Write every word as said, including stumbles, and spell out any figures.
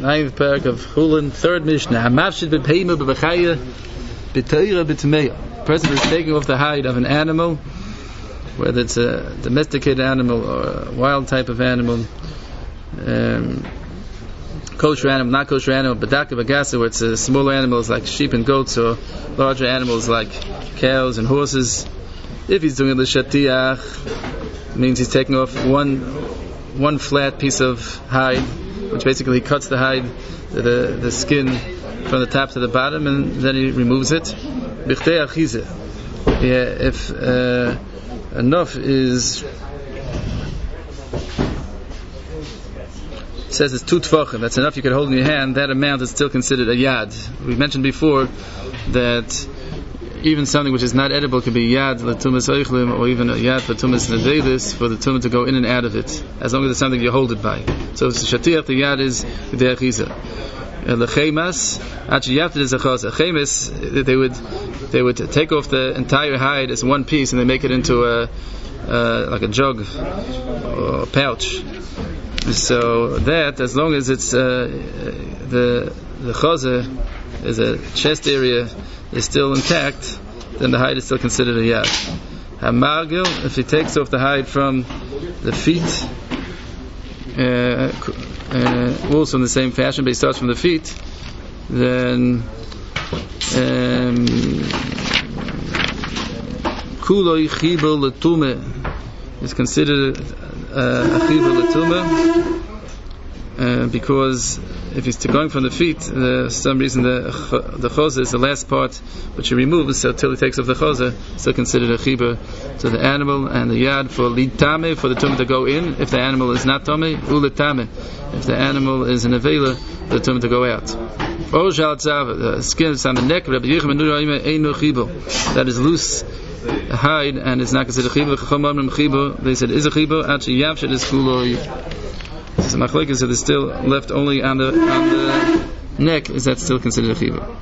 ninth parak of Chulin, third Mishnah. Hamavshid b'peima b'bechaya b'teira b'tmeya. Person is taking off the hide of an animal, whether it's a domesticated animal or a wild type of animal, um, kosher animal, not kosher animal, badaka bagasa, where it's uh, smaller animals like sheep and goats, or larger animals like cows and horses. If he's doing the shatiach, means he's taking off one one flat piece of hide, which basically cuts the hide, the the skin from the top to the bottom, and then he removes it. Bichdei achize. Yeah, if uh, enough is, it says it's two tefachim, that's enough you could hold in your hand, that amount is still considered a yad. We mentioned before that even something which is not edible could be yad l'tumas oichlim, or even a yad for tumas nevelis, for the tumah to go in and out of it, as long as it's something you hold it by. So if it's a shatiach, the yad is b'dei achiza. L'chemas, actually after there's a chaz, a chemes, they would they would take off the entire hide as one piece and they make it into a uh, like a jug or a pouch. So that, as long as it's uh, the the chazah is a chest area is still intact, then the hide is still considered a yad. Hamargil, if he takes off the hide from the feet, uh, uh, also in the same fashion, but he starts from the feet, then kuloi chibur l'tumah is considered uh, a chibur l'tumah, uh, because if he's going from the feet, uh, for some reason the the chozeh is the last part which he removes, so till he takes off the chozeh, still considered a chibur to the animal, and the yad for lid tameh, for the tumah to go in, if the animal is not tameh, ule tameh, if the animal is an avela, the tumah to go out. Ojal tzav, the skin is on the neck, Rabbi Yechim Nuraima einu chibur, that is loose hide and it's not considered chibur. Chacham amrim chibur, they said is a chibur, actually yavshet is kuloi. So machlokes, if it's still left only on the on the neck, is that still considered a chibur?